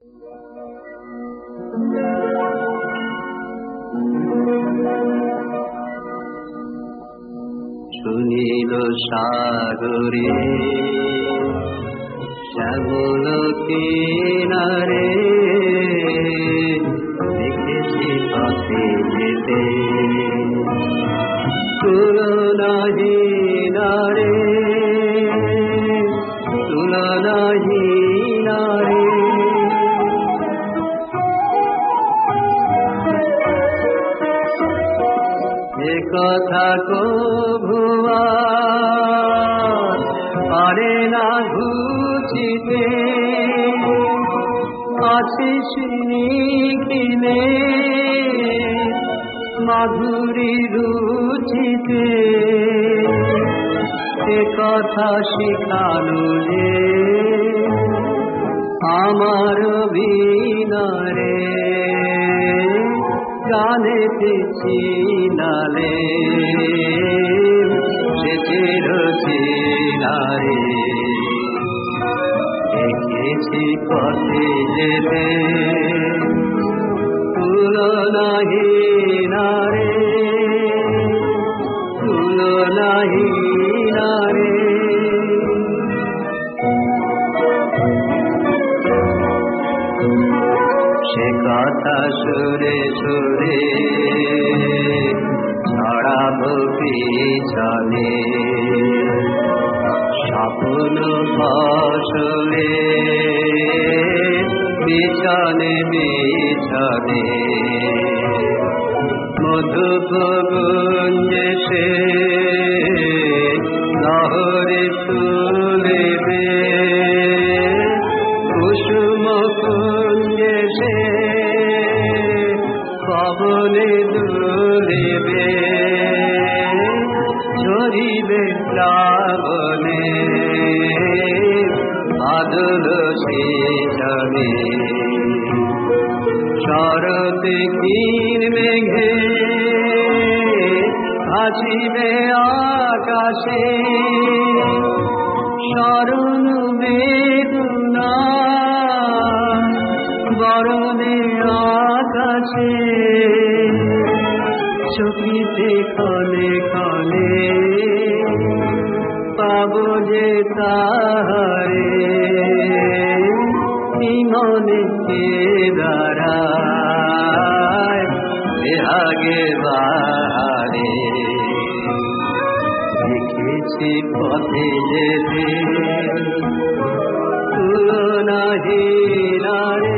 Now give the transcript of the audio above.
সুনীল সাগরে শ্যামল কিনারে দেখেছি পথে যেতে তুলনাহীনারে তুলনাহীনারে এ কথা কভুয়া পারে না ঘুচিতে আশিস নিখিলে মাধুরী রুচিতে এ কথা শিখানো যে আমার বিনারে গানেতে চিনালে সে চির চিনারে দেখেছি পথে যেতে তুলনাহীনারে তুলনাহীনারে সে কথা সুরে সুরে ছড়াবো পিছনে স্বপ্ন ফসলে পিছনে পিছনে মধুপ গুঞ্জে সে লহরে তুলিবে কুসুম কুঞ্জে সে পবনে দুলিবে ঝরিবে প্লাবনে বাদল শীতলে শরতে ক্ষীণ মেঘে ভাসিবে আকাশে শরণ বেদনা বরণে আকাশে চকিতে ক্ষণে ক্ষণে পাবো যে তাহারে মনে কে দাঁড়ায় আগে বাহারে দেখেছি পথে যেতে তুলনাহীনারে